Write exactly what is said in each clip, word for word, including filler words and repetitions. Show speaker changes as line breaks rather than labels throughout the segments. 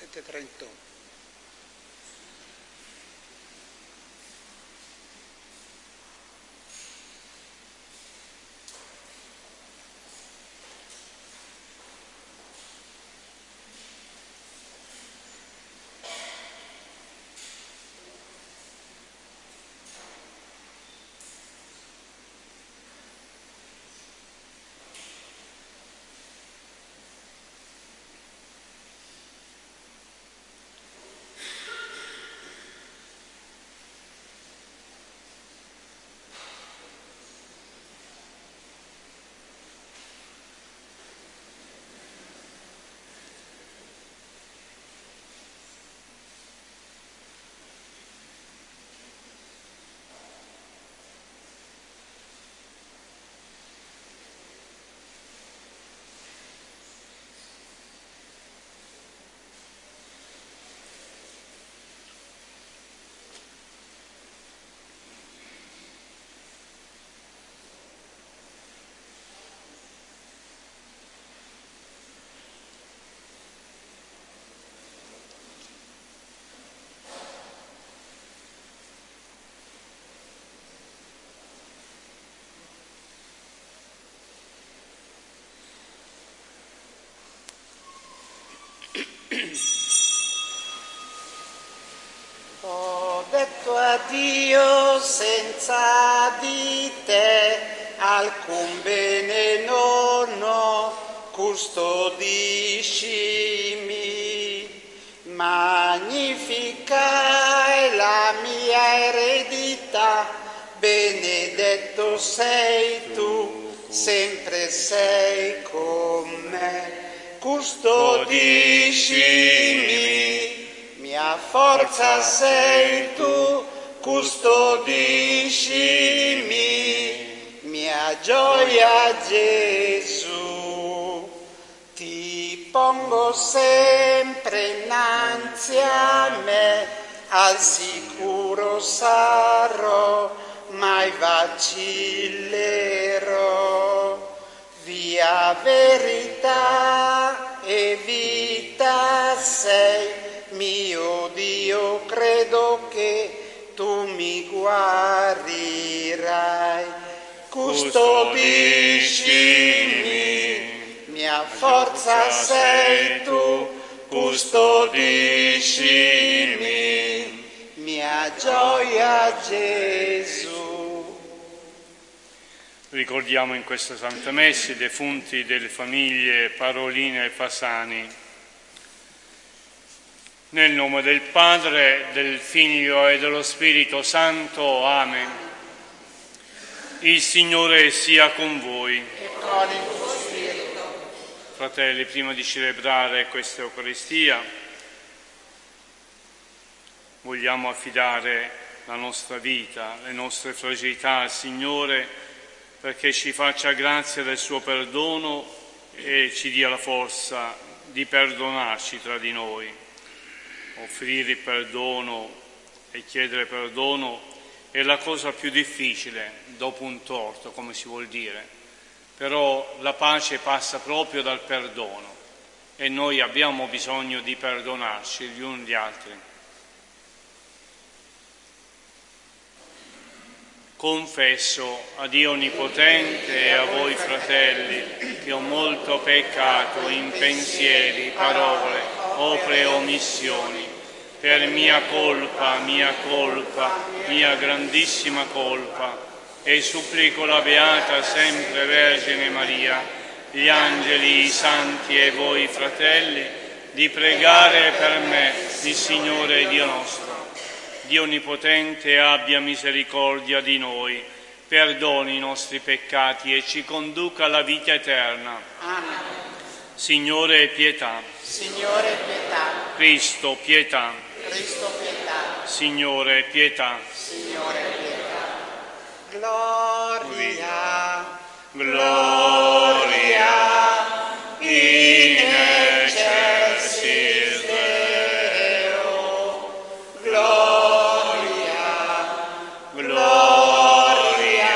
sette e trentuno. Ho detto addio senza di te, alcun bene non ho, custodiscimi. Magnifica è la mia eredità, benedetto sei tu, sempre sei con me. Custodiscimi. Mia forza sei tu, custodiscimi, mia gioia Gesù. Ti pongo sempre innanzi a me, al sicuro sarò, mai vacillerò. Via verità e vita sei, mio Dio, credo che tu mi guarirai. Custodiscimi, mia forza sei tu, custodiscimi, mia gioia Gesù.
Ricordiamo in questa Santa Messa i defunti delle famiglie Parolina e Fasani. Nel nome del Padre, del Figlio e dello Spirito Santo. Amen. Il Signore sia con voi.
E con il tuo spirito.
Fratelli, prima di celebrare questa Eucaristia, vogliamo affidare la nostra vita, le nostre fragilità al Signore, perché ci faccia grazia del suo perdono e ci dia la forza di perdonarci tra di noi. Offrire il perdono e chiedere perdono è la cosa più difficile dopo un torto, come si vuol dire. Però la pace passa proprio dal perdono e noi abbiamo bisogno di perdonarci gli uni gli altri. Confesso a Dio Onnipotente e a voi fratelli che ho molto peccato in pensieri, parole, opere e omissioni, per mia colpa, mia colpa, mia grandissima colpa, e supplico la Beata sempre Vergine Maria, gli angeli, i santi e voi fratelli, di pregare per me il Signore Dio nostro. Dio Onnipotente abbia misericordia di noi, perdoni i nostri peccati e ci conduca alla vita eterna.
Amen.
Signore, pietà.
Signore, pietà.
Cristo, pietà.
Cristo, pietà.
Signore, pietà.
Signore, pietà. Gloria,
Gloria in
excelsis Deo. Gloria, gloria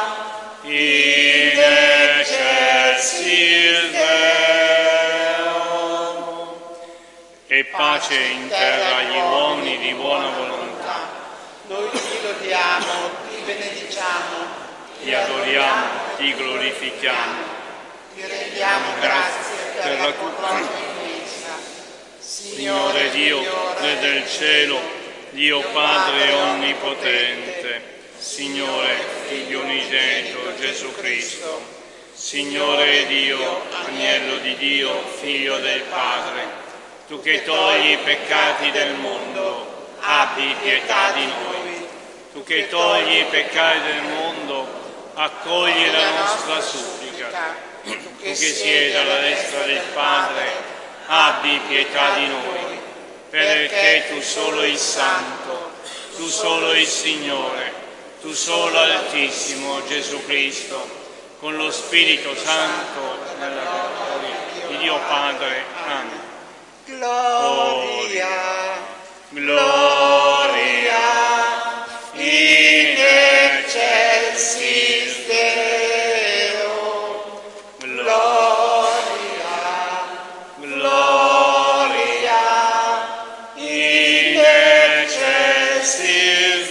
in excelsis Deo. e pace in terra agli uomini di buona volontà.
Noi ti lodiamo, ti benediciamo,
Ti adoriamo, ti glorifichiamo.
ti rendiamo grazie per la tua gloria immensa.
Signore Dio, Re del cielo, Dio Padre onnipotente, Signore, Figlio unigenito Gesù Cristo, Signore Dio, Agnello di Dio, Figlio del Padre, tu che togli i peccati del mondo, abbi pietà di noi. Tu che togli i peccati del mondo, accogli la nostra supplica. Tu che siedi alla destra del Padre, abbi pietà di noi, perché tu solo il Santo, tu solo il Signore, tu solo Altissimo Gesù Cristo, con lo Spirito Santo, nella gloria di Dio Padre. Amen.
Gloria,
Gloria in excelsis Deo. Gloria, gloria in excelsis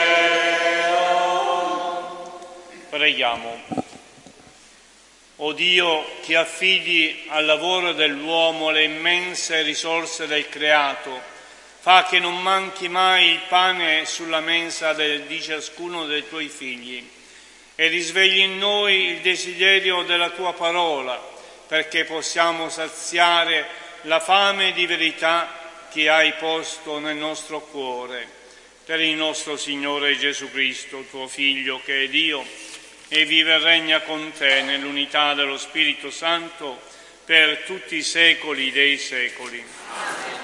Deo. Preghiamo. O Dio, che affidi al lavoro dell'uomo le immense risorse del creato, fa che non manchi mai il pane sulla mensa di ciascuno dei tuoi figli e risvegli in noi il desiderio della tua parola, perché possiamo saziare la fame di verità che hai posto nel nostro cuore. Per il nostro Signore Gesù Cristo, tuo Figlio, che è Dio, e vive e regna con te nell'unità dello Spirito Santo per tutti i secoli dei secoli. Amen.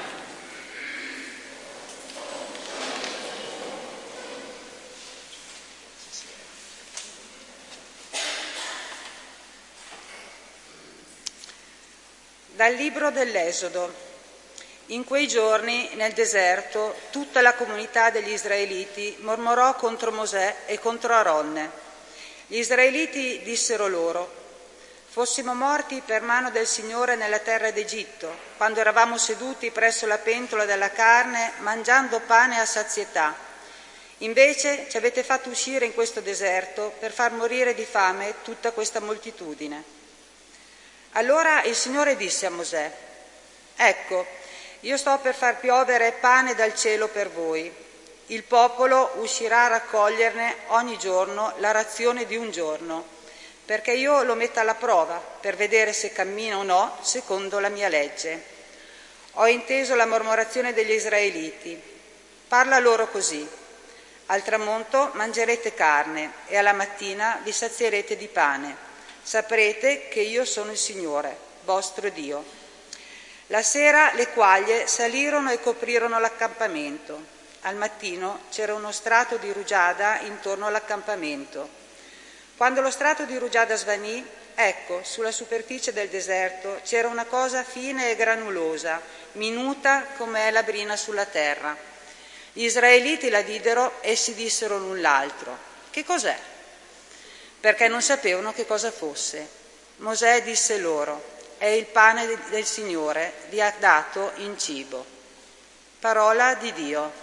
Dal libro dell'Esodo. In quei giorni, nel deserto, tutta la comunità degli Israeliti mormorò contro Mosè e contro Aronne. Gli Israeliti dissero loro: fossimo morti per mano del Signore nella terra d'Egitto, quando eravamo seduti presso la pentola della carne, mangiando pane a sazietà. Invece ci avete fatto uscire in questo deserto per far morire di fame tutta questa moltitudine. Allora il Signore disse a Mosè: ecco, io sto per far piovere pane dal cielo per voi. Il popolo uscirà a raccoglierne ogni giorno la razione di un giorno, perché io lo metta alla prova per vedere se cammina o no secondo la mia legge. Ho inteso la mormorazione degli Israeliti. Parla loro così: al tramonto mangerete carne e alla mattina vi sazierete di pane. Saprete che io sono il Signore, vostro Dio. La sera le quaglie salirono e coprirono l'accampamento. Al mattino c'era uno strato di rugiada intorno all'accampamento. Quando lo strato di rugiada svanì, ecco, sulla superficie del deserto c'era una cosa fine e granulosa, minuta come è la brina sulla terra. Gli Israeliti la videro e si dissero l'un l'altro: che cos'è? Perché non sapevano che cosa fosse. Mosè disse loro: è il pane del Signore, vi ha dato in cibo. Parola di Dio.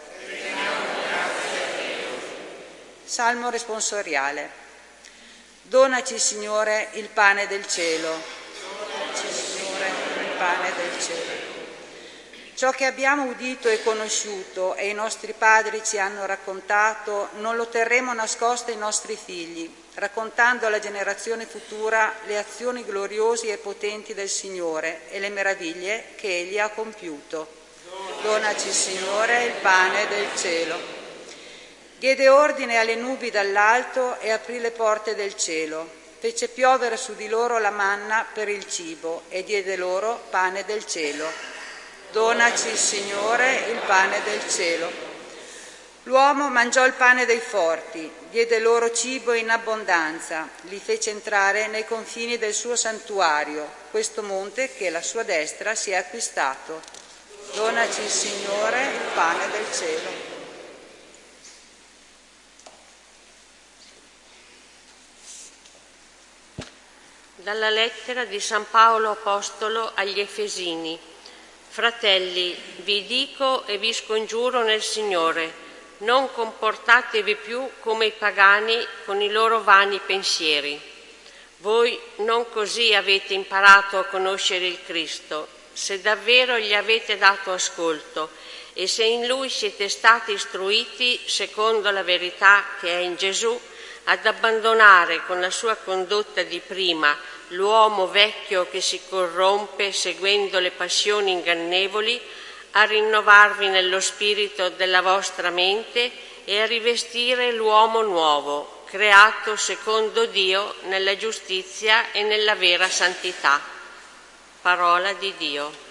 Salmo responsoriale. Donaci, Signore, il pane del cielo. Donaci, Signore, il pane del cielo. Ciò che abbiamo udito e conosciuto e i nostri padri ci hanno raccontato non lo terremo nascosto ai nostri figli, raccontando alla generazione futura le azioni gloriose e potenti del Signore e le meraviglie che Egli ha compiuto. Donaci, Signore, il pane del cielo. Diede ordine alle nubi dall'alto e aprì le porte del cielo. Fece piovere su di loro la manna per il cibo e diede loro pane del cielo. Donaci, Signore, il pane del cielo. L'uomo mangiò il pane dei forti, diede loro cibo in abbondanza, li fece entrare nei confini del suo santuario, questo monte che la sua destra si è acquistato. Donaci, Signore, il pane del cielo.
Dalla lettera di San Paolo Apostolo agli Efesini. Fratelli, vi dico e vi scongiuro nel Signore, non comportatevi più come i pagani con i loro vani pensieri. Voi non così avete imparato a conoscere il Cristo, se davvero gli avete dato ascolto e se in Lui siete stati istruiti secondo la verità che è in Gesù, ad abbandonare con la sua condotta di prima l'uomo vecchio che si corrompe seguendo le passioni ingannevoli, a rinnovarvi nello spirito della vostra mente e a rivestire l'uomo nuovo, creato secondo Dio nella giustizia e nella vera santità. Parola di Dio.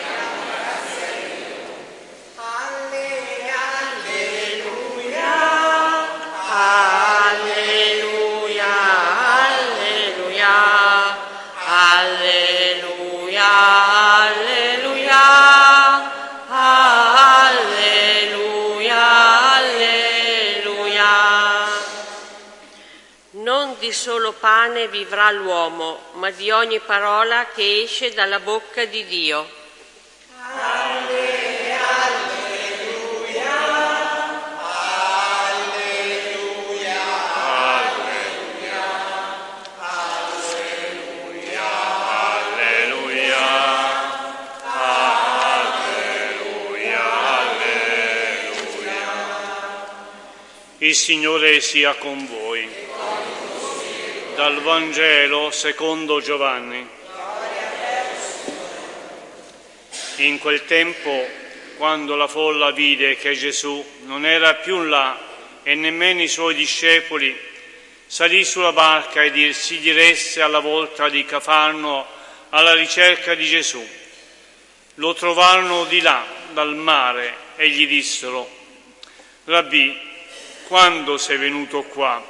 Di solo pane vivrà l'uomo, ma di ogni parola che esce dalla bocca di Dio.
Alleluia, alleluia, alleluia, alleluia, alleluia, alleluia.
Il Signore sia con voi. Dal Vangelo secondo Giovanni. In quel tempo, quando la folla vide che Gesù non era più là e nemmeno i suoi discepoli, salì sulla barca e si diresse alla volta di Cafarno alla ricerca di Gesù. Lo trovarono di là, dal mare, e gli dissero: Rabbì, quando sei venuto qua?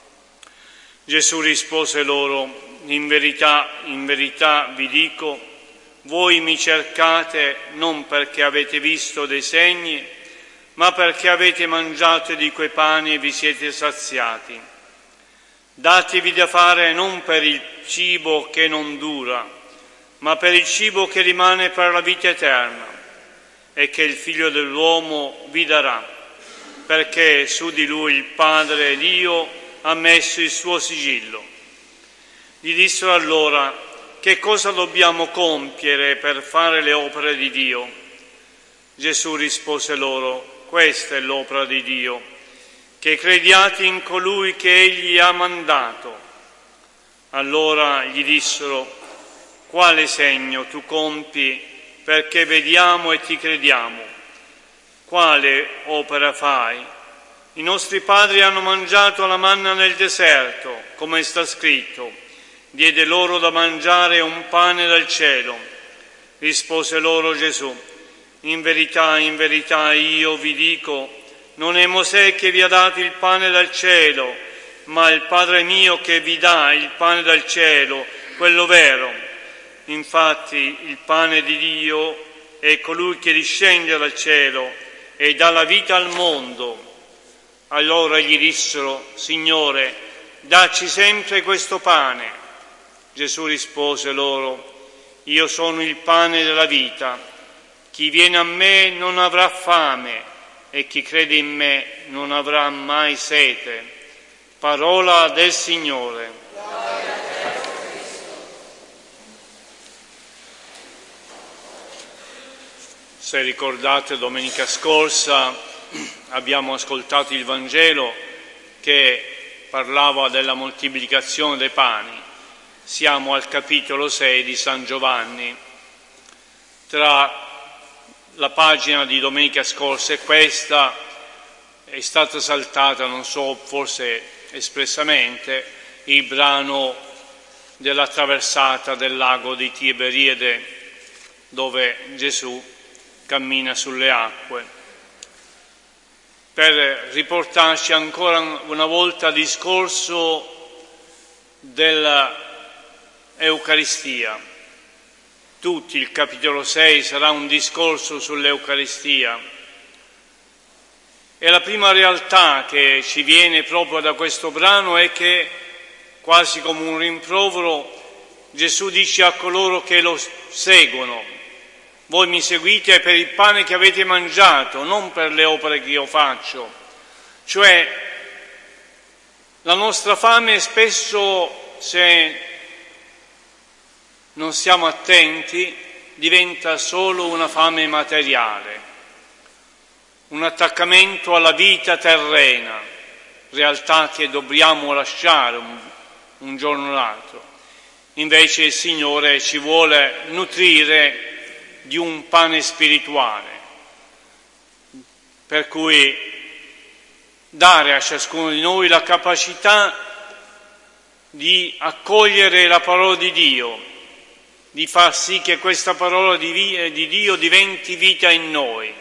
Gesù rispose loro: in verità, in verità vi dico, voi mi cercate non perché avete visto dei segni, ma perché avete mangiato di quei pani e vi siete saziati. Datevi da fare non per il cibo che non dura, ma per il cibo che rimane per la vita eterna, e che il Figlio dell'uomo vi darà, perché su di lui il Padre Dio ha messo il suo sigillo. Gli dissero allora: che cosa dobbiamo compiere per fare le opere di Dio? Gesù rispose loro: questa è l'opera di Dio, che crediate in colui che Egli ha mandato. Allora gli dissero: quale segno tu compi perché vediamo e ti crediamo? Quale opera fai? I nostri padri hanno mangiato la manna nel deserto, come sta scritto: diede loro da mangiare un pane dal cielo. Rispose loro Gesù: in verità, in verità io vi dico, non è Mosè che vi ha dato il pane dal cielo, ma il Padre mio che vi dà il pane dal cielo, quello vero. Infatti il pane di Dio è colui che discende dal cielo e dà la vita al mondo. Allora gli dissero: Signore, dacci sempre questo pane. Gesù rispose loro: io sono il pane della vita. Chi viene a me non avrà fame e chi crede in me non avrà mai sete. Parola del Signore. Se ricordate, domenica scorsa abbiamo ascoltato il Vangelo che parlava della moltiplicazione dei pani. Siamo al capitolo sei di San Giovanni. Tra la pagina di domenica scorsa e questa è stata saltata, non so, forse espressamente, il brano della traversata del lago di Tiberiade, dove Gesù cammina sulle acque, per riportarci ancora una volta al discorso dell'Eucaristia. Tutto il capitolo sei sarà un discorso sull'Eucaristia. E la prima realtà che ci viene proprio da questo brano è che, quasi come un rimprovero, Gesù dice a coloro che lo seguono: Voi mi seguite per il pane che avete mangiato, non per le opere che io faccio. Cioè, la nostra fame spesso, se non siamo attenti, diventa solo una fame materiale, un attaccamento alla vita terrena, realtà che dobbiamo lasciare un, un giorno o l'altro. Invece il Signore ci vuole nutrire di un pane spirituale, per cui dare a ciascuno di noi la capacità di accogliere la parola di Dio, di far sì che questa parola di, di Dio diventi vita in noi.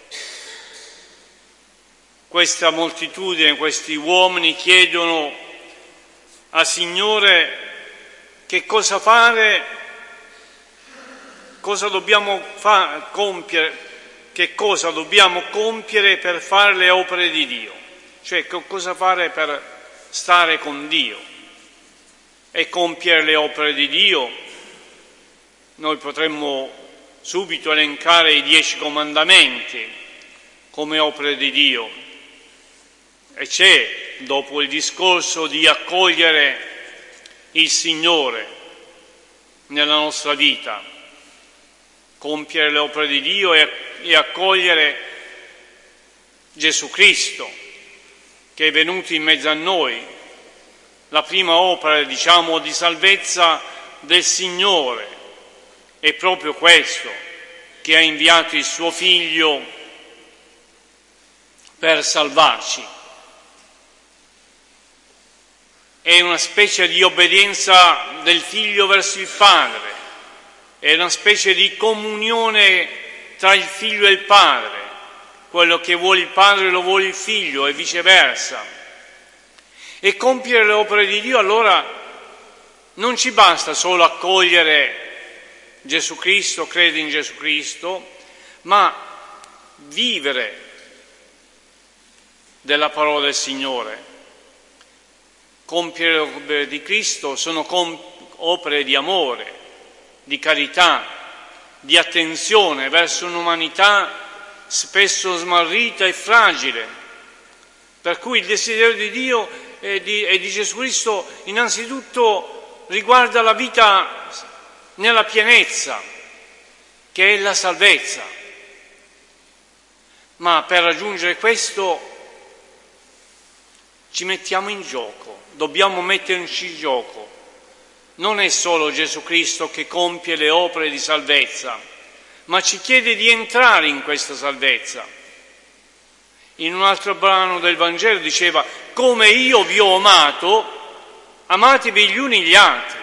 Questa moltitudine, questi uomini chiedono al Signore che cosa fare, cosa dobbiamo fa- compiere, che cosa dobbiamo compiere per fare le opere di Dio, cioè che cosa fare per stare con Dio e compiere le opere di Dio. Noi potremmo subito elencare i dieci comandamenti come opere di Dio, e c'è, dopo il discorso di accogliere il Signore nella nostra vita, compiere le opere di Dio e, e accogliere Gesù Cristo che è venuto in mezzo a noi, la prima opera, diciamo, di salvezza del Signore è proprio questo, che ha inviato il suo Figlio per salvarci. È una specie di obbedienza del Figlio verso il Padre, è una specie di comunione tra il Figlio e il Padre, quello che vuole il Padre lo vuole il Figlio e viceversa. E compiere le opere di Dio allora non ci basta solo accogliere Gesù Cristo, credere in Gesù Cristo, ma vivere della parola del Signore. Compiere le opere di Cristo sono comp- opere di amore, di carità, di attenzione verso un'umanità spesso smarrita e fragile, per cui il desiderio di Dio e di, e di Gesù Cristo innanzitutto riguarda la vita nella pienezza, che è la salvezza. Ma per raggiungere questo ci mettiamo in gioco, dobbiamo metterci in gioco. Non è solo Gesù Cristo che compie le opere di salvezza, ma ci chiede di entrare in questa salvezza. In un altro brano del Vangelo diceva: come io vi ho amato, amatevi gli uni gli altri.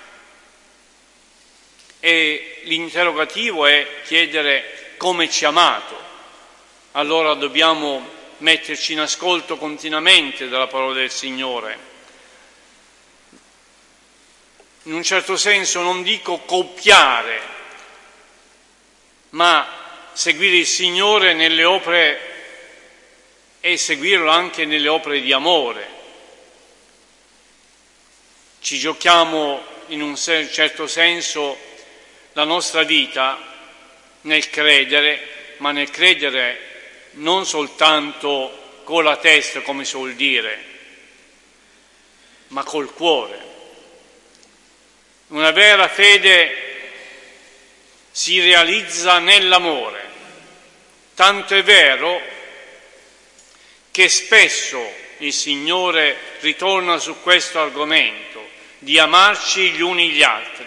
E l'interrogativo è chiedere come ci ha amato. Allora dobbiamo metterci in ascolto continuamente della parola del Signore. In un certo senso non dico copiare, ma seguire il Signore nelle opere e seguirlo anche nelle opere di amore. Ci giochiamo in un certo senso la nostra vita nel credere, ma nel credere non soltanto con la testa, come si vuol dire, ma col cuore. Una vera fede si realizza nell'amore, tanto è vero che spesso il Signore ritorna su questo argomento di amarci gli uni gli altri.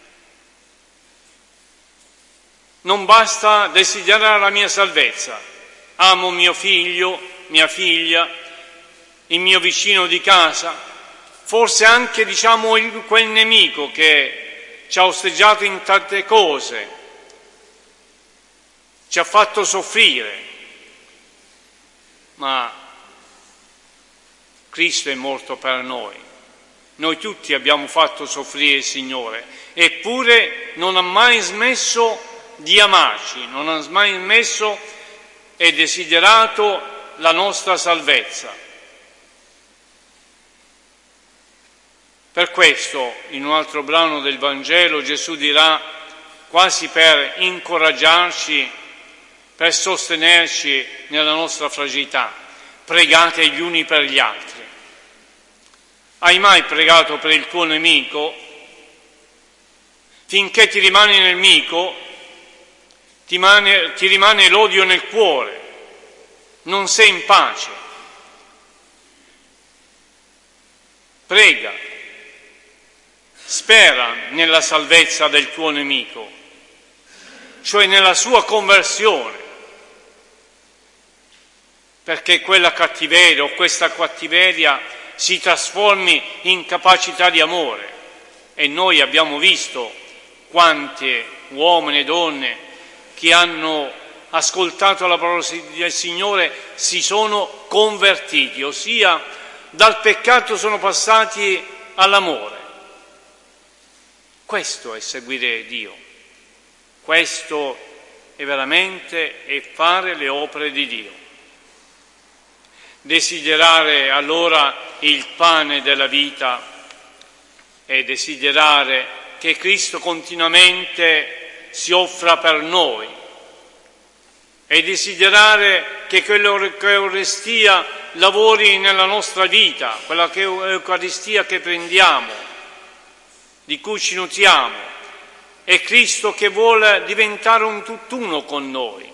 Non basta desiderare la mia salvezza, amo mio figlio, mia figlia, il mio vicino di casa, forse anche, diciamo, il, quel nemico che ci ha osteggiato in tante cose, ci ha fatto soffrire, ma Cristo è morto per noi. Noi tutti abbiamo fatto soffrire il Signore, eppure non ha mai smesso di amarci, non ha mai smesso e desiderato la nostra salvezza. Per questo, in un altro brano del Vangelo, Gesù dirà: quasi per incoraggiarci, per sostenerci nella nostra fragilità. Pregate gli uni per gli altri. Hai mai pregato per il tuo nemico? Finché ti rimane nemico, ti rimane, ti rimane l'odio nel cuore, non sei in pace. Prega, spera nella salvezza del tuo nemico, cioè nella sua conversione, perché quella cattiveria o questa cattiveria si trasformi in capacità di amore. E noi abbiamo visto quante uomini e donne che hanno ascoltato la parola del Signore si sono convertiti, ossia dal peccato sono passati all'amore. Questo è seguire Dio, questo è veramente è fare le opere di Dio. Desiderare allora il pane della vita e desiderare che Cristo continuamente si offra per noi e desiderare che quell'Eucaristia lavori nella nostra vita, quella che Eucaristia che prendiamo, di cui ci nutriamo, è Cristo che vuole diventare un tutt'uno con noi.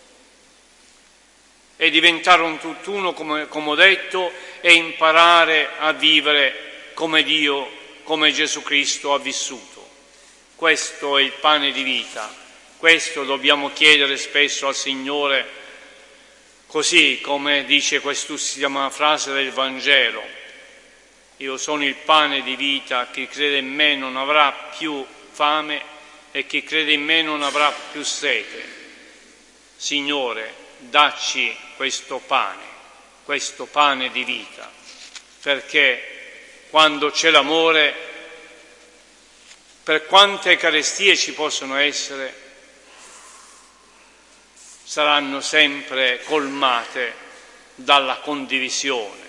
E diventare un tutt'uno, come, come ho detto, e imparare a vivere come Dio, come Gesù Cristo ha vissuto. Questo è il pane di vita, questo dobbiamo chiedere spesso al Signore, così come dice quest'ultima frase del Vangelo: io sono il pane di vita, chi crede in me non avrà più fame e chi crede in me non avrà più sete. Signore, dacci questo pane, questo pane di vita, perché quando c'è l'amore, per quante carestie ci possono essere, saranno sempre colmate dalla condivisione,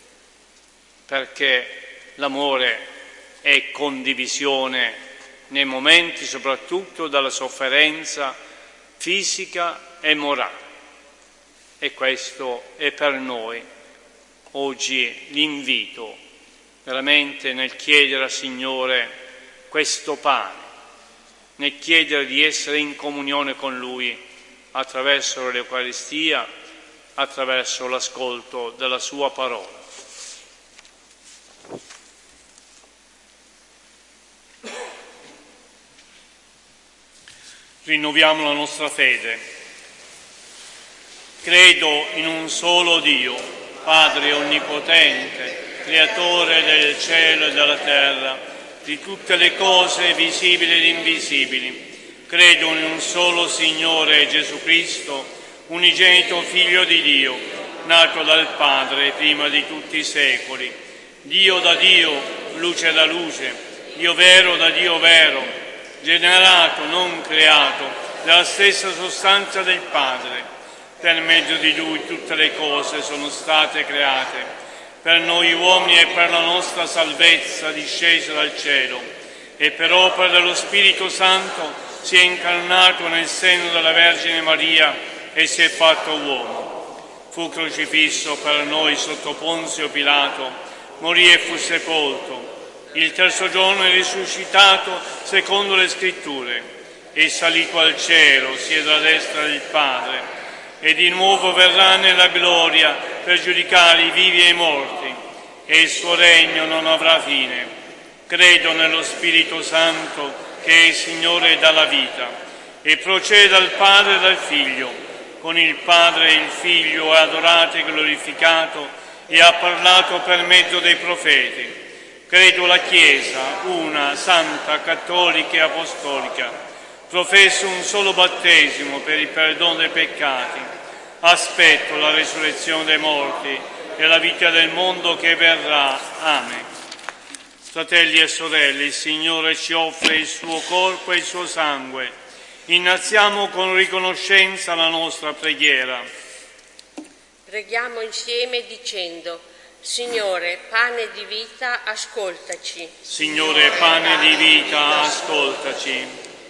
perché l'amore è condivisione nei momenti soprattutto della sofferenza fisica e morale. E questo è per noi oggi l'invito, veramente nel chiedere al Signore questo pane, nel chiedere di essere in comunione con Lui attraverso l'Eucaristia, attraverso l'ascolto della Sua parola. Rinnoviamo la nostra fede. Credo in un solo Dio, Padre onnipotente, Creatore del cielo e della terra, di tutte le cose visibili ed invisibili. Credo in un solo Signore Gesù Cristo, unigenito Figlio di Dio, nato dal Padre prima di tutti i secoli, Dio da Dio, luce da luce, Dio vero da Dio vero, generato, non creato, della stessa sostanza del Padre. Per mezzo di Lui tutte le cose sono state create, per noi uomini e per la nostra salvezza disceso dal cielo, e per opera dello Spirito Santo si è incarnato nel seno della Vergine Maria e si è fatto uomo. Fu crocifisso per noi sotto Ponzio Pilato, morì e fu sepolto. Il terzo giorno è risuscitato secondo le Scritture, è salito al cielo, siede alla destra del Padre, e di nuovo verrà nella gloria per giudicare i vivi e i morti, e il suo regno non avrà fine. Credo nello Spirito Santo, che è il Signore dalla vita, e procede dal Padre e dal Figlio. Con il Padre e il Figlio è adorato e glorificato, e ha parlato per mezzo dei profeti. Credo la Chiesa, una, santa, cattolica e apostolica. Professo un solo battesimo per il perdono dei peccati. Aspetto la resurrezione dei morti e la vita del mondo che verrà. Amen. Fratelli e sorelle, il Signore ci offre il suo corpo e il suo sangue. Innalziamo con riconoscenza la nostra preghiera.
Preghiamo insieme dicendo: Signore, pane di vita, ascoltaci.
Signore, pane di vita, ascoltaci.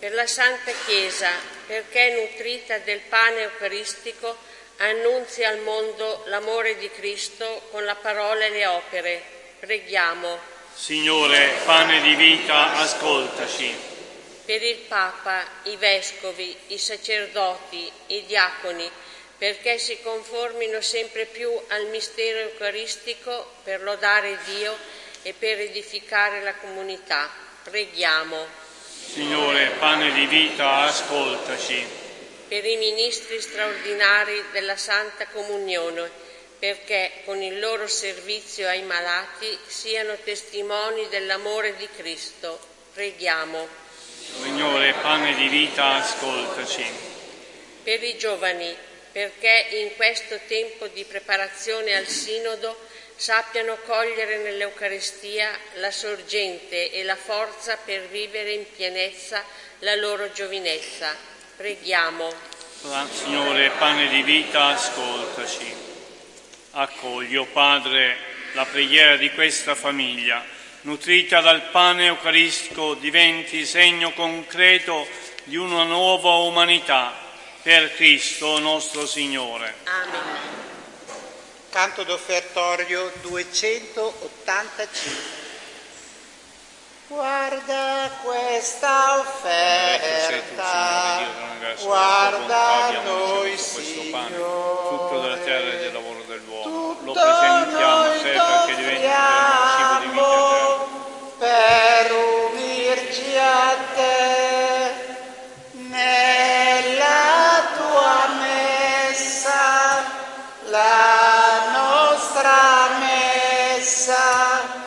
per la Santa Chiesa, perché nutrita del pane eucaristico annunzi al mondo l'amore di Cristo con la parola e le opere. Preghiamo.
Signore, pane di vita, ascoltaci.
Per il Papa, i Vescovi, i sacerdoti, i diaconi, perché si conformino sempre più al mistero eucaristico per lodare Dio e per edificare la comunità. Preghiamo.
Signore, pane di vita, ascoltaci.
Per i ministri straordinari della Santa Comunione, perché con il loro servizio ai malati siano testimoni dell'amore di Cristo. Preghiamo.
Signore, pane di vita, ascoltaci.
Per i giovani, perché in questo tempo di preparazione al Sinodo sappiano cogliere nell'Eucaristia la sorgente e la forza per vivere in pienezza la loro giovinezza. Preghiamo.
Signore, pane di vita, ascoltaci. Accogli, o Padre, la preghiera di questa famiglia, nutrita dal pane eucaristico, diventi segno concreto di una nuova umanità, per Cristo nostro Signore.
Amen.
Canto d'offertorio duecentottantacinque. Guarda questa offerta, guarda noi, Signore,
frutto della terra e del lavoro dell'uomo. Lo
tutto
presentiamo a
noi
te perché diventi il cibo di vita eterna.
per unirci a te nella tua messa, la nostra messa,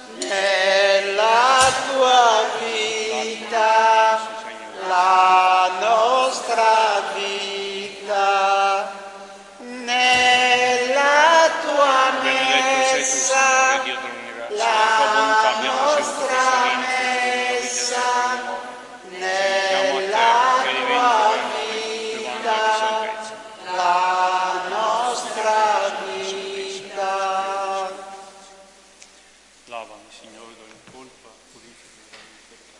nella tua vita, la nostra vita, nella tua messa, la nostra messa, nella tua vita, la nostra vita.
Lavami, Signore, da ogni colpa, purificami da ogni peccato.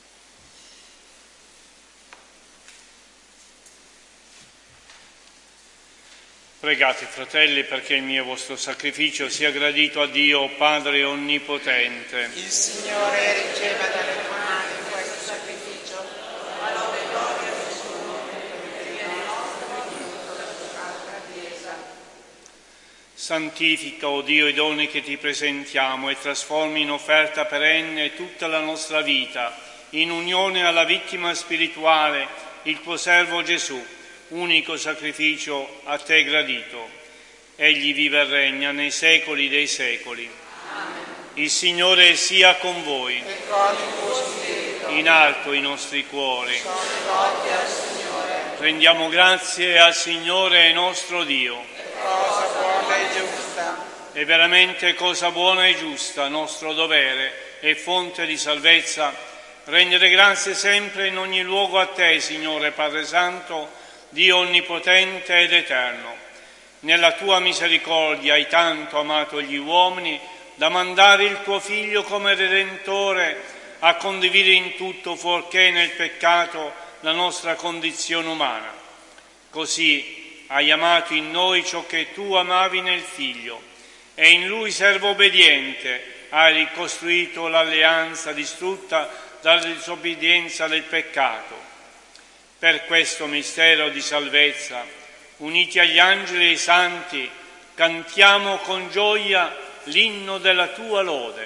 Pregate, fratelli, perché il mio e vostro sacrificio sia gradito a Dio, Padre Onnipotente.
Il Signore riceva dalle tue mani questo sacrificio, a lode e gloria del suo nome, per il nostro e tutto la tua sacra Chiesa.
Santifica, o Dio, i doni che ti presentiamo e trasformi in offerta perenne tutta la nostra vita, in unione alla vittima spirituale, il tuo servo Gesù, unico sacrificio a te gradito. Egli vive e regna nei secoli dei secoli.
Amen.
Il Signore sia con voi.
E con il tuo spirito.
In alto i nostri cuori.
Sono rivolti al Signore.
Rendiamo grazie al Signore nostro Dio.
Cosa buona e giusta.
È veramente cosa buona e giusta, nostro dovere e fonte di salvezza, rendere grazie sempre in ogni luogo a te, Signore Padre Santo, Dio onnipotente ed eterno. Nella tua misericordia hai tanto amato gli uomini da mandare il tuo Figlio come Redentore a condividere in tutto, fuorché nel peccato, la nostra condizione umana. Così hai amato in noi ciò che tu amavi nel Figlio, e in Lui, servo obbediente, hai ricostruito l'alleanza distrutta dalla disobbedienza del peccato. Per questo mistero di salvezza, uniti agli angeli e ai santi, cantiamo con gioia l'inno della tua lode.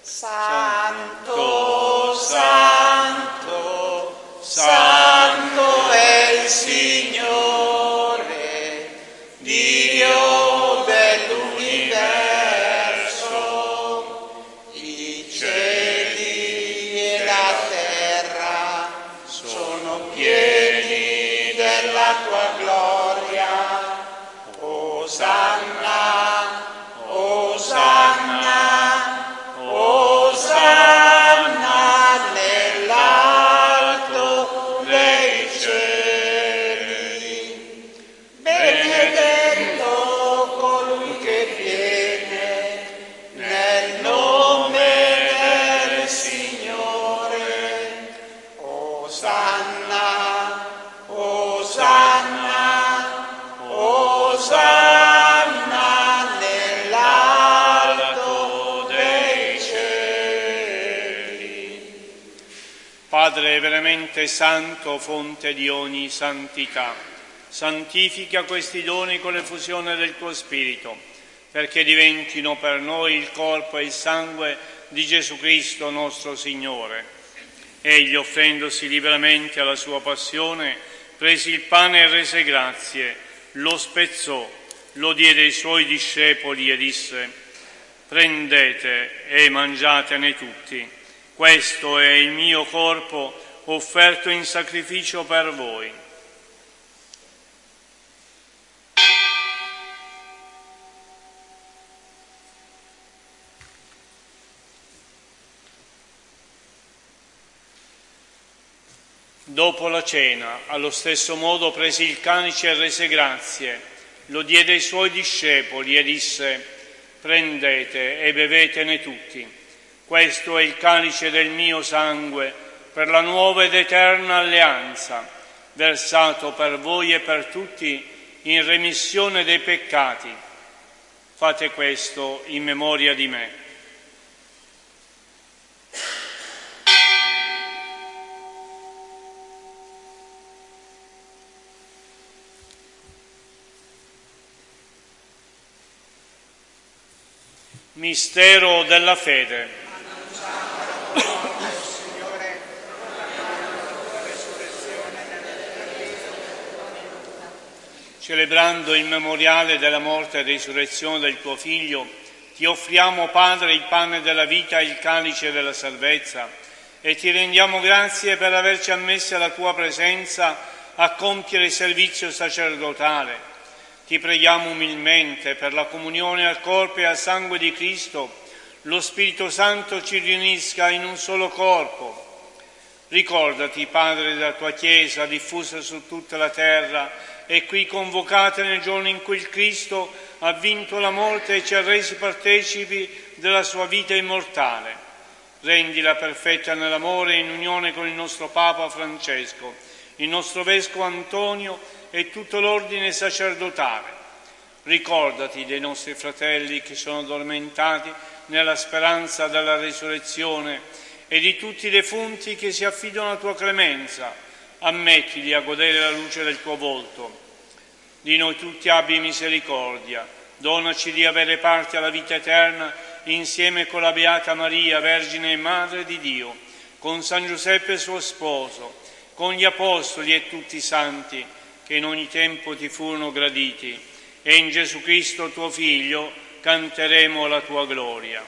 Santo, santo, santo è il Signore, Dio dell'universo. I cieli e la terra sono pieni della tua gloria. Osanna, Osanna, Osanna nell'alto dei cieli. Benedetto colui che viene nel nome del Signore. Osanna.
Padre veramente santo, fonte di ogni santità, santifica questi doni con l'effusione del tuo Spirito, perché diventino per noi il corpo e il sangue di Gesù Cristo nostro Signore. Egli, offrendosi liberamente alla sua passione, prese il pane e rese grazie, lo spezzò, lo diede ai suoi discepoli e disse: prendete e mangiatene tutti. Questo è il mio corpo offerto in sacrificio per voi. Dopo la cena, allo stesso modo prese il calice e rese grazie, lo diede ai suoi discepoli e disse: prendete e bevetene tutti. Questo è il calice del mio sangue per la nuova ed eterna alleanza, versato per voi e per tutti in remissione dei peccati. Fate questo in memoria di me. Mistero della fede. Celebrando il memoriale della morte e risurrezione del tuo Figlio, ti offriamo, Padre, il pane della vita e il calice della salvezza, e ti rendiamo grazie per averci ammessi alla tua presenza a compiere il servizio sacerdotale. Ti preghiamo umilmente per la comunione al corpo e al sangue di Cristo, lo Spirito Santo ci riunisca in un solo corpo. Ricordati, Padre, della tua Chiesa diffusa su tutta la terra e qui convocata nel giorno in cui il Cristo ha vinto la morte e ci ha resi partecipi della sua vita immortale. Rendila perfetta nell'amore e in unione con il nostro Papa Francesco, il nostro Vescovo Antonio e tutto l'ordine sacerdotale. Ricordati dei nostri fratelli che sono addormentati nella speranza della risurrezione e di tutti i defunti che si affidano alla tua clemenza. Ammettili a godere la luce del tuo volto. Di noi tutti abbi misericordia. Donaci di avere parte alla vita eterna insieme con la Beata Maria, Vergine e Madre di Dio, con San Giuseppe suo sposo, con gli Apostoli e tutti i santi che in ogni tempo ti furono graditi, e in Gesù Cristo tuo Figlio canteremo la tua gloria.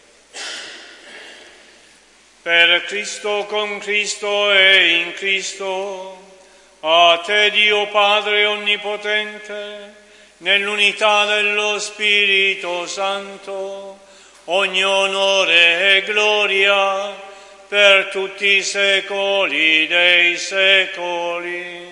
Per Cristo, con Cristo e in Cristo, a te Dio Padre Onnipotente, nell'unità dello Spirito Santo, ogni onore e gloria per tutti i secoli dei secoli.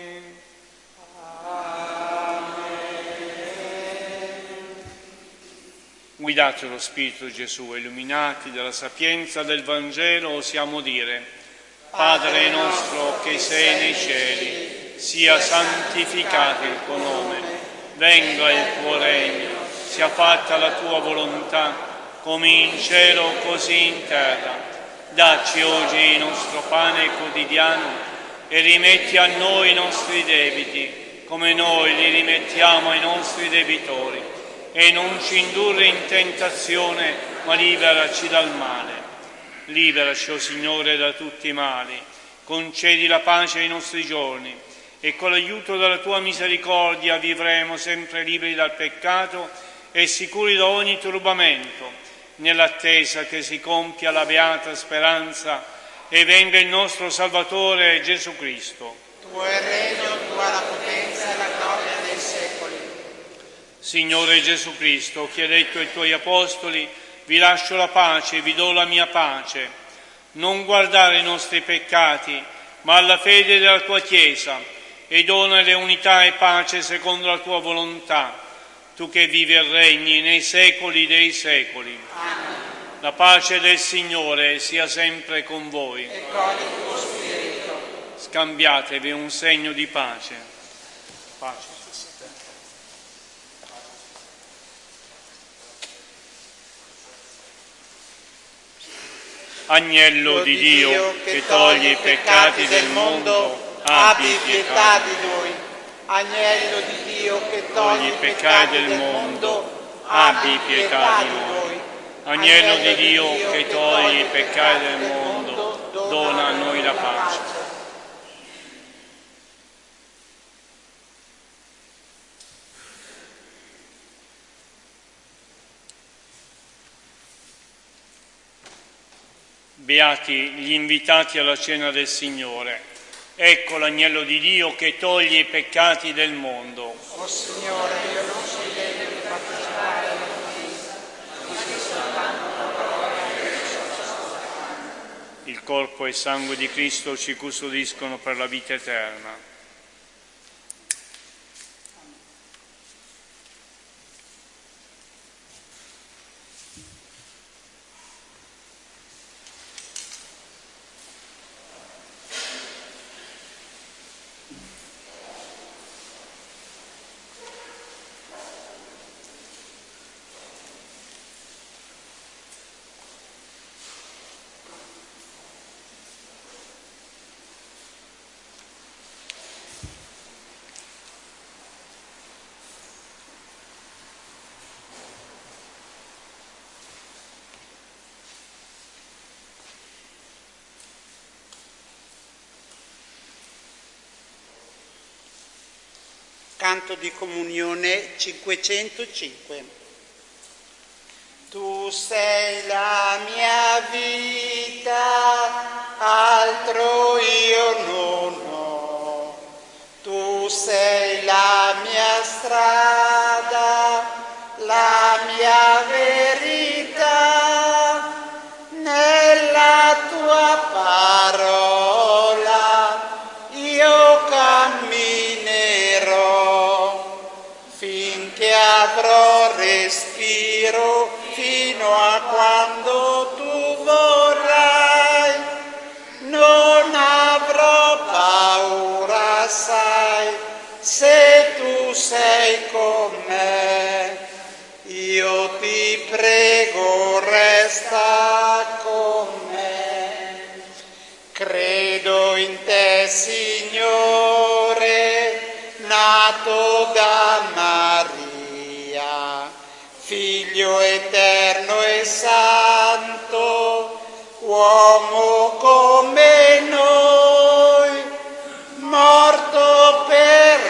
Guidati dallo Spirito di Gesù, illuminati dalla sapienza del Vangelo, osiamo dire: Padre nostro che sei nei cieli, sia santificato il tuo nome, venga il tuo regno, sia fatta la tua volontà, come in cielo così in terra. Dacci oggi il nostro pane quotidiano e rimetti a noi i nostri debiti, come noi li rimettiamo ai nostri debitori. E non ci indurre in tentazione, ma liberaci dal male. Liberaci, o Signore, da tutti i mali. Concedi la pace ai nostri giorni e con l'aiuto della tua misericordia vivremo sempre liberi dal peccato e sicuri da ogni turbamento, nell'attesa che si compia la beata speranza e venga il nostro Salvatore Gesù Cristo.
Tuo è il regno, tua la potenza e la gloria dei secoli.
Signore Gesù Cristo, che hai detto ai tuoi apostoli: vi lascio la pace, vi do la mia pace. Non guardare i nostri peccati, ma alla fede della tua Chiesa, e donale unità e pace secondo la tua volontà, tu che vivi e regni nei secoli dei secoli.
Amen.
La pace del Signore sia sempre con voi.
E con il tuo spirito.
Scambiatevi un segno di pace. Pace. Agnello di Dio che togli i peccati del mondo, abbi pietà di noi.
Agnello di Dio che togli i peccati del mondo, abbi pietà di noi.
Agnello di Dio che togli i peccati del mondo, dona a noi la pace. Beati gli invitati alla cena del Signore. Ecco l'agnello di Dio che toglie i peccati del mondo.
O Signore, io non sono degno di partecipare alla tua messa, ma di soltanto la parola che
Il corpo e il sangue di Cristo ci custodiscono per la vita eterna.
Canto di comunione cinquecentocinque. Tu sei la mia vita, altro io non ho. Tu sei la mia strada, la mia verità. Nella tua parola io camminerò finché avrò respiro, fino a quando tu vorrai. Non avrò paura, sai, se tu sei con me. Io ti prego, resta con me. Credo in te, Signore, nato da Maria, Figlio eterno e santo, uomo come noi, morto per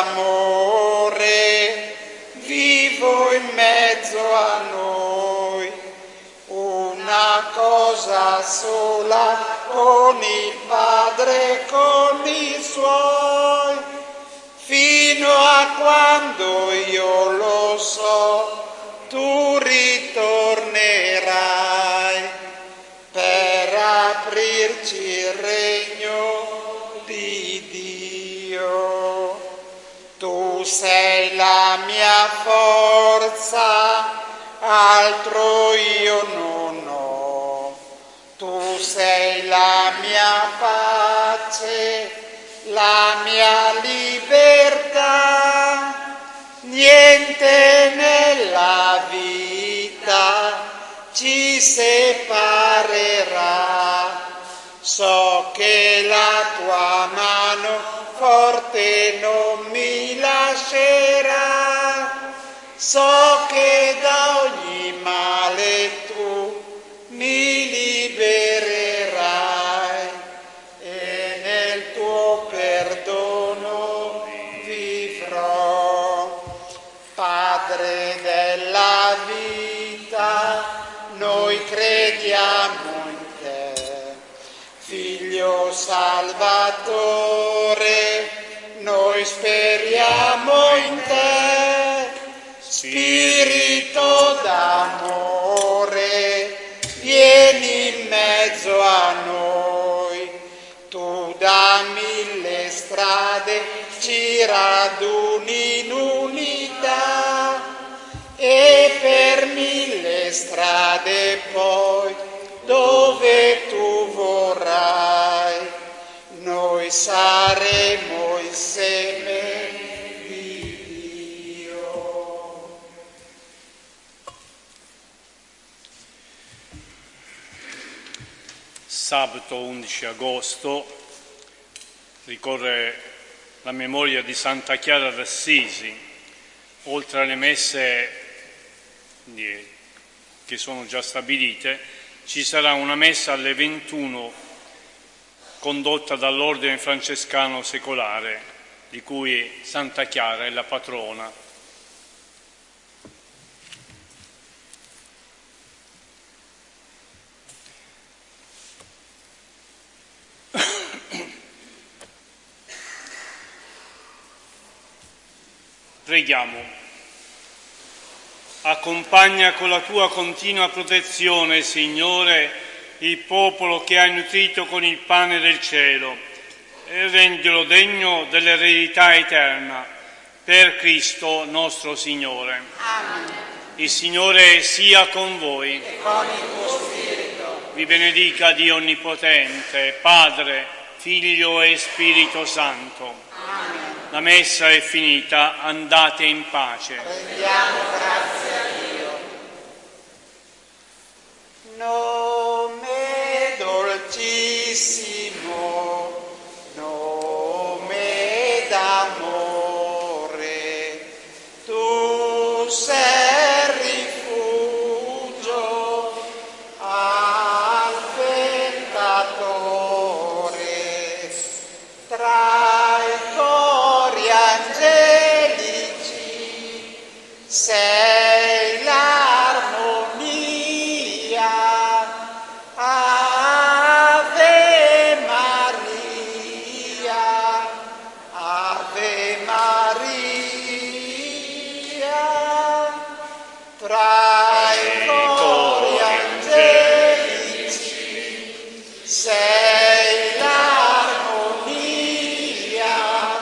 amore, vivo in mezzo a noi. Una cosa sola con il Padre, con i Suoi, fino a quando io lo so, tu ritornerai per aprirci il regno di Dio. Tu sei la mia forza, altro io non ho. Tu sei la mia pace, la mia libertà. Niente nella vita ci separerà. So che la tua mano forte non mi lascerà. So che da ogni male tu mi libererai e nel tuo perdono vivrò. Padre della vita, noi crediamo in te. Figlio Salvatore, noi speriamo in te. Spirito d'amore, vieni in mezzo a noi. Tu da mille strade ci raduni in unità e per mille strade poi dove tu vorrai noi saremo il seme di Dio.
sabato undici agosto ricorre la memoria di Santa Chiara d'Assisi. Oltre alle messe che sono già stabilite, ci sarà una messa alle ventuno condotta dall'Ordine Francescano Secolare, di cui Santa Chiara è la patrona. Preghiamo. Accompagna con la tua continua protezione, Signore, il popolo che hai nutrito con il pane del cielo e rendilo degno dell'eredità eterna, per Cristo nostro Signore.
Amen.
Il Signore sia con voi.
E con il tuo spirito.
Vi benedica Dio Onnipotente, Padre, Figlio e Spirito Santo.
Amen.
La messa è finita, andate in pace.
Rendiamo grazie a Dio. Nome dolcissimo, nome d'amore, tu sei rifugio al peccatore. Tra i cori angelici sei l'armonia. Ave Maria, Ave Maria. Tra i cori angelici sei l'armonia.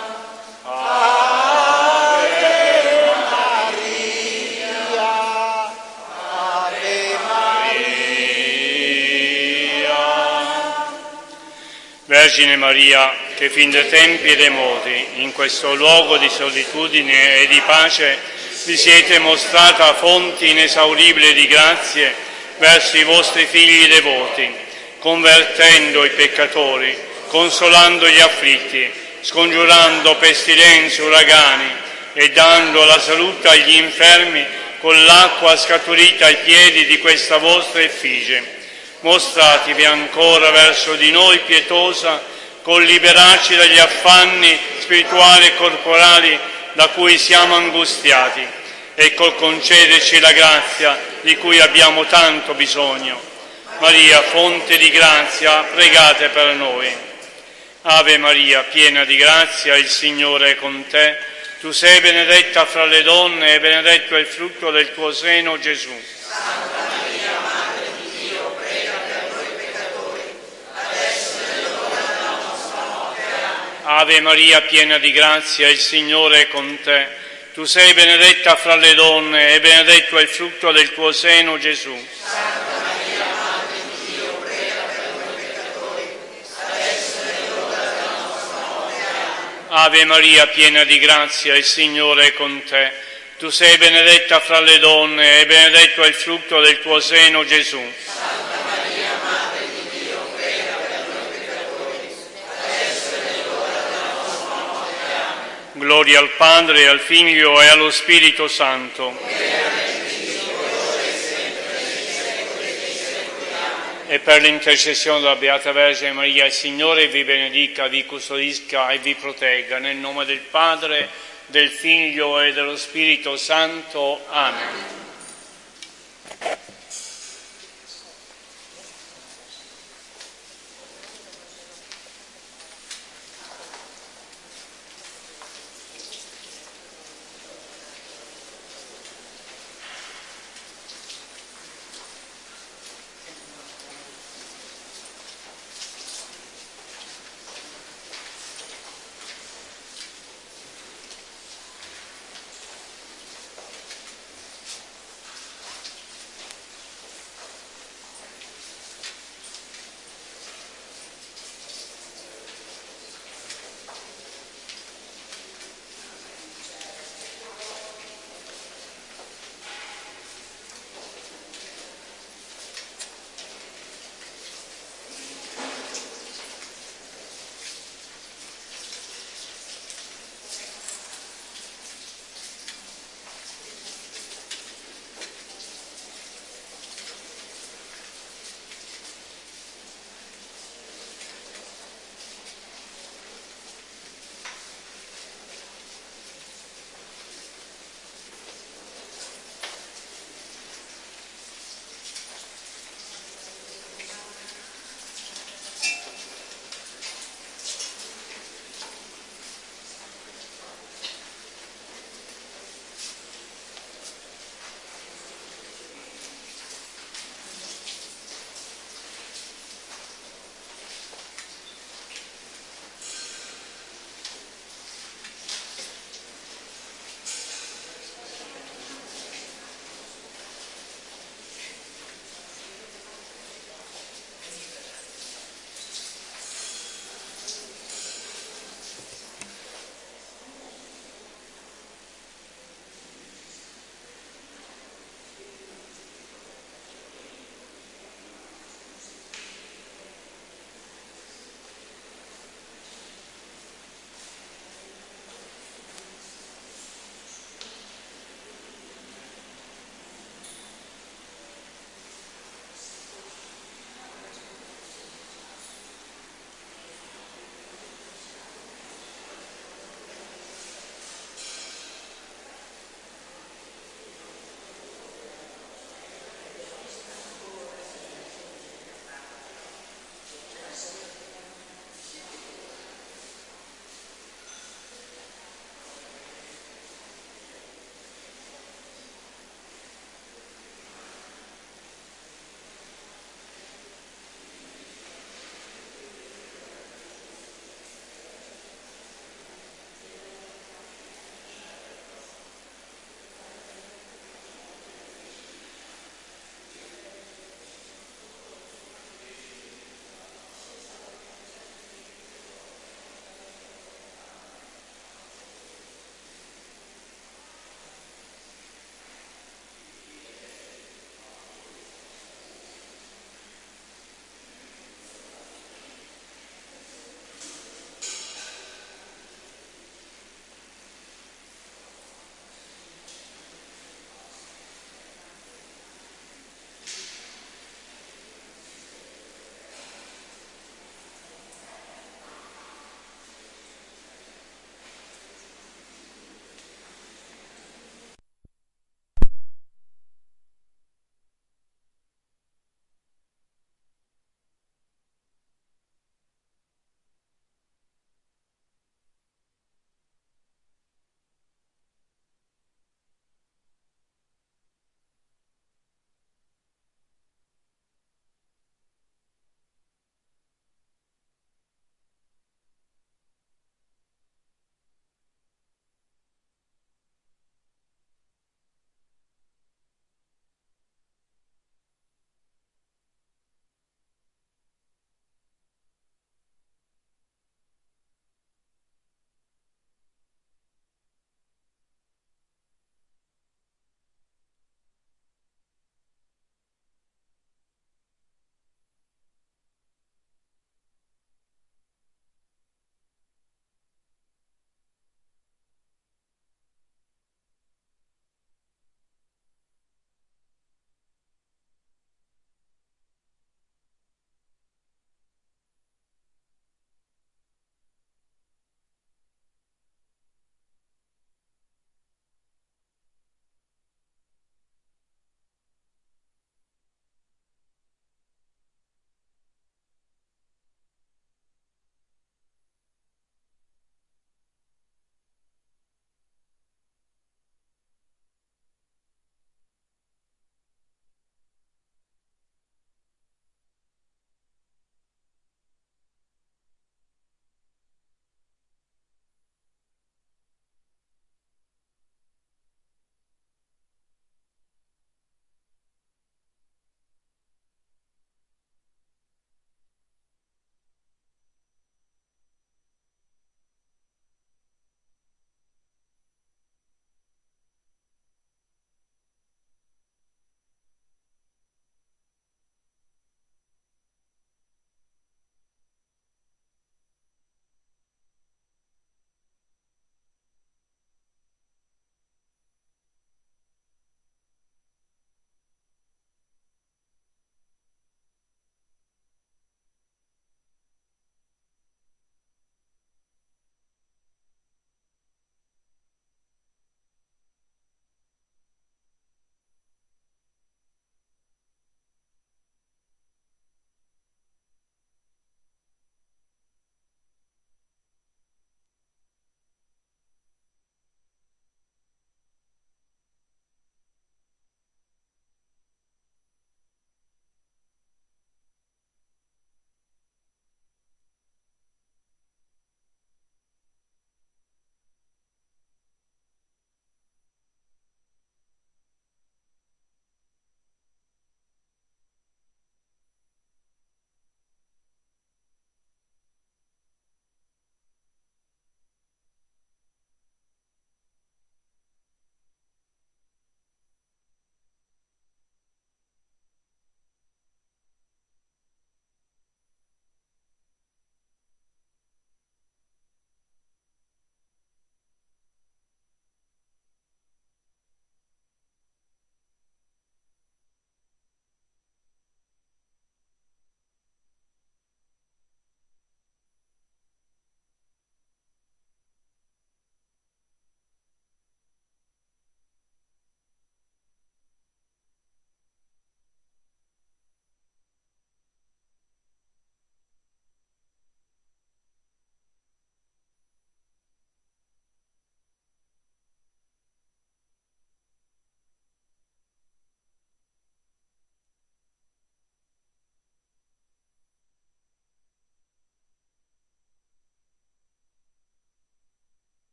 Ave Maria, Ave Maria.
Vergine Maria, che fin dai tempi e dai modi, in questo luogo di solitudine e di pace, vi siete mostrata fonti inesauribili di grazie verso i vostri figli devoti, convertendo i peccatori, consolando gli afflitti, scongiurando pestilenze, uragani e dando la salute agli infermi con l'acqua scaturita ai piedi di questa vostra effigie. Mostratevi ancora verso di noi pietosa, col liberarci dagli affanni spirituali e corporali da cui siamo angustiati e col concederci la grazia di cui abbiamo tanto bisogno. Maria, fonte di grazia, pregate per noi. Ave Maria, piena di grazia, il Signore è con te. Tu sei benedetta fra le donne e benedetto è il frutto del tuo seno, Gesù.
Santa Maria, Madre di Dio, prega per noi peccatori, adesso è l'ora della nostra morte. Amen.
Ave Maria, piena di grazia, il Signore è con te. Tu sei benedetta fra le donne e benedetto è il frutto del tuo seno, Gesù.
Santa Maria, Madre di Dio, prega per noi peccatori, adesso è l'ora della nostra morte. Amen.
Ave Maria, piena di grazia, il Signore è con te. Tu sei benedetta fra le donne e benedetto è il frutto del tuo seno, Gesù.
Santa Maria, Madre di Dio, prega per noi peccatori, adesso è l'ora della nostra morte. Amen.
Gloria al Padre, al Figlio e allo Spirito Santo. E per l'intercessione della Beata Vergine Maria, il Signore vi benedica, vi custodisca e vi protegga. Nel nome del Padre, del Figlio e dello Spirito Santo. Amen.